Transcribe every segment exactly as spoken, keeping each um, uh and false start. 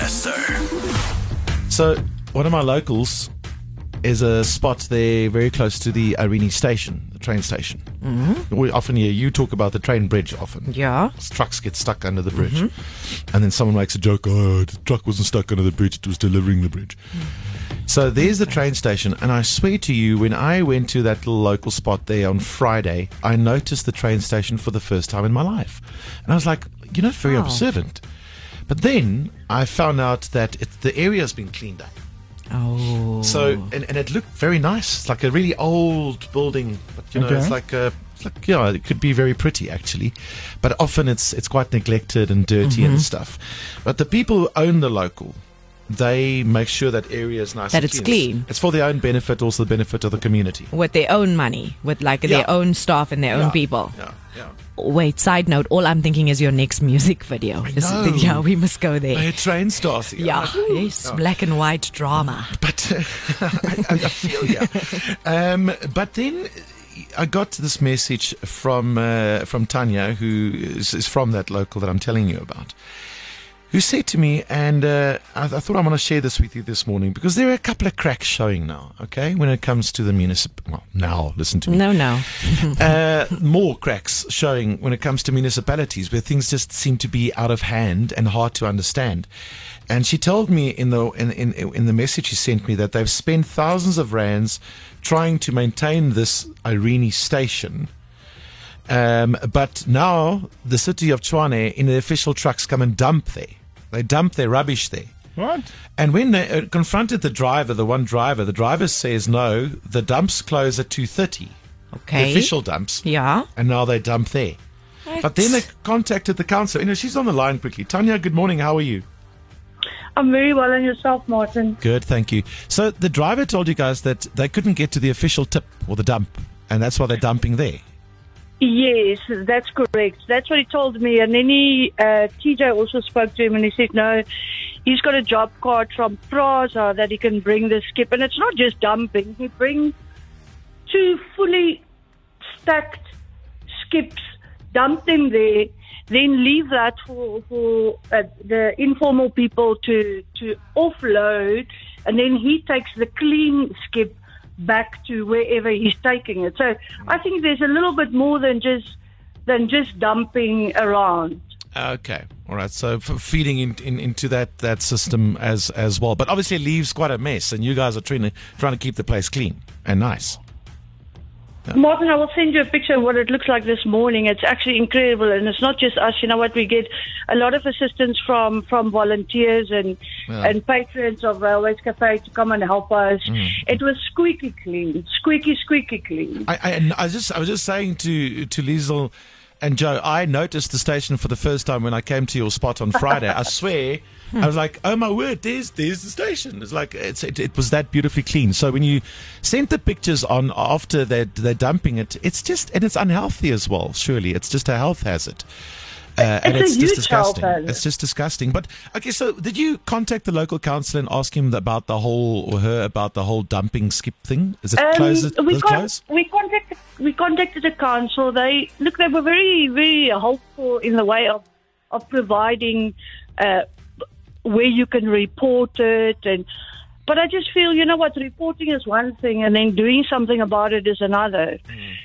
Manchester. So, one of my locals is a spot there very close to the Irene station, the train station. Mm-hmm. We often hear you talk about the train bridge often. Yeah. Trucks get stuck under the bridge. Mm-hmm. And then someone makes a joke, oh, the truck wasn't stuck under the bridge, it was delivering the bridge. Mm-hmm. So there's the train station, and I swear to you, when I went to that little local spot there on Friday, I noticed the train station for the first time in my life. And I was like, you're not very Oh. observant. But then I found out that it, the area has been cleaned up. Oh. So, and, and it looked very nice. It's like a really old building, but you know, Okay. it's like a, it's like, yeah, it could be very pretty actually, but often it's it's quite neglected and dirty Mm-hmm. and stuff. But the people who own the local, they make sure that area is nice That and it's clean. clean. It's for their own benefit, also the benefit of the community. With their own money, with like Yeah. their own staff and their Yeah. own people. Yeah, yeah. Wait, side note, all I'm thinking is your next music video. Is- know. Yeah, we must go By there. a train start. Yeah, yes, black and white drama. But uh, I, I feel yeah. Um, but then I got this message from uh, from Tanya, who is, is from that local that I'm telling you about, who said to me, and uh, I, I thought I'm going to share this with you this morning because there are a couple of cracks showing now. Okay, when it comes to the municipal, well, now listen to me. No, no. Uh, more cracks showing when it comes to municipalities where things just seem to be out of hand and hard to understand. And she told me in the in, in, in the message she sent me that they've spent thousands of rands trying to maintain this Irene station. Um, but now the city of Tshwane in the official trucks come and dump there. They dump their rubbish there. What? And when they uh, confronted the driver, the one driver, the driver says no, the dumps close at two thirty. Okay. The official dumps. Yeah. And now they dump there. But then they contacted the council. You know, she's on the line quickly. Tanya, good morning. How are you? I'm very well, and yourself, Martin? Good, thank you. So the driver told you guys that they couldn't get to the official tip or the dump, and that's why they're dumping there. Yes, that's correct. That's what he told me. And then he, uh, T J also spoke to him, and he said, no, he's got a job card from Prasa that he can bring the skip. And it's not just dumping. He brings two fully stacked skips, dump them there, then leave that for, for uh, the informal people to, to offload, and then he takes the clean skip back to wherever he's taking it. So I think there's a little bit more than just than just dumping around. Okay, all right. So f- feeding in, in, into that, that system as as well, but obviously it leaves quite a mess, and you guys are trying to trying to keep the place clean and nice. Martin, I will send you a picture of what it looks like this morning. It's actually incredible, and it's not just us. You know what? We get a lot of assistance from, from volunteers and Yeah. and patrons of Railways Cafe to come and help us. It was squeaky clean, squeaky, squeaky clean. I, I, I was just I was just saying to to Liesl and Joe, I noticed the station for the first time when I came to your spot on Friday. I swear, I was like, oh my word, there's there's the station. It's like it's it, it was that beautifully clean. So when you sent the pictures on after they they're dumping it, it's just and it's unhealthy as well. Surely it's just a health hazard. Uh, and It's a it's huge just disgusting. health hazard. It's just disgusting. But okay, so did you contact the local council and ask him about the whole or her about the whole dumping skip thing? Is it Um, closed? we, Is it con- closed? we contacted we contacted the council. They look, they were very very helpful in the way of of providing uh, where you can report it. And but I just feel, you know what, reporting is one thing, and then doing something about it is another.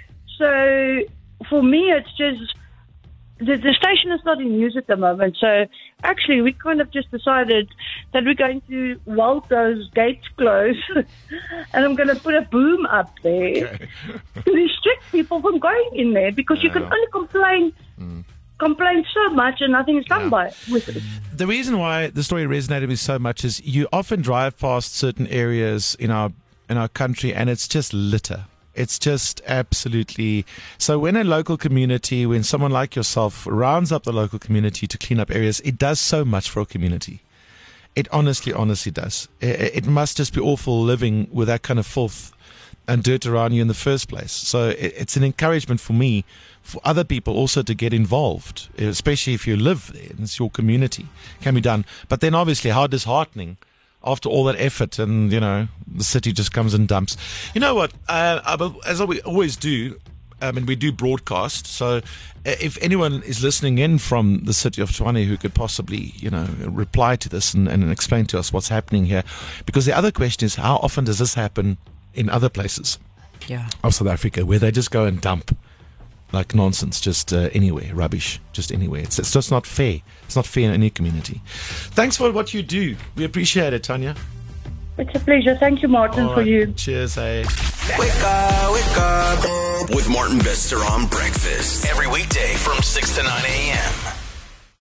So for me, it's just. The, the station is not in use at the moment, so actually we kind of just decided that we're going to weld those gates closed, and I'm going to put a boom up there to restrict people from going in there, because you can Yeah. only complain complain so much and nothing is done Yeah. by with it. The reason why the story resonated with me so much is you often drive past certain areas in our in our country and it's just litter. It's just absolutely. So when a local community, when someone like yourself rounds up the local community to clean up areas, it does so much for a community. It honestly, honestly does. It, it must just be awful living with that kind of filth and dirt around you in the first place. So it, it's an encouragement for me, for other people also to get involved, especially if you live there and it's your community. It can be done. But then obviously how disheartening after all that effort, and you know the city just comes and dumps. You know what? Uh, I- as we always do, I mean, we do broadcast. So if anyone is listening in from the city of Tshwane who could possibly, you know, reply to this and, and explain to us what's happening here. Because the other question is, how often does this happen in other places Yeah. of South Africa where they just go and dump like nonsense, just uh, anywhere, rubbish, just anywhere. It's, it's just not fair. It's not fair in any community. Thanks for what you do. We appreciate it, Tanya. It's a pleasure. Thank you, Martin, All for right. you. Cheers, hey. Wake up, wake up. With Martin Bester on breakfast. Every weekday from six to nine a.m.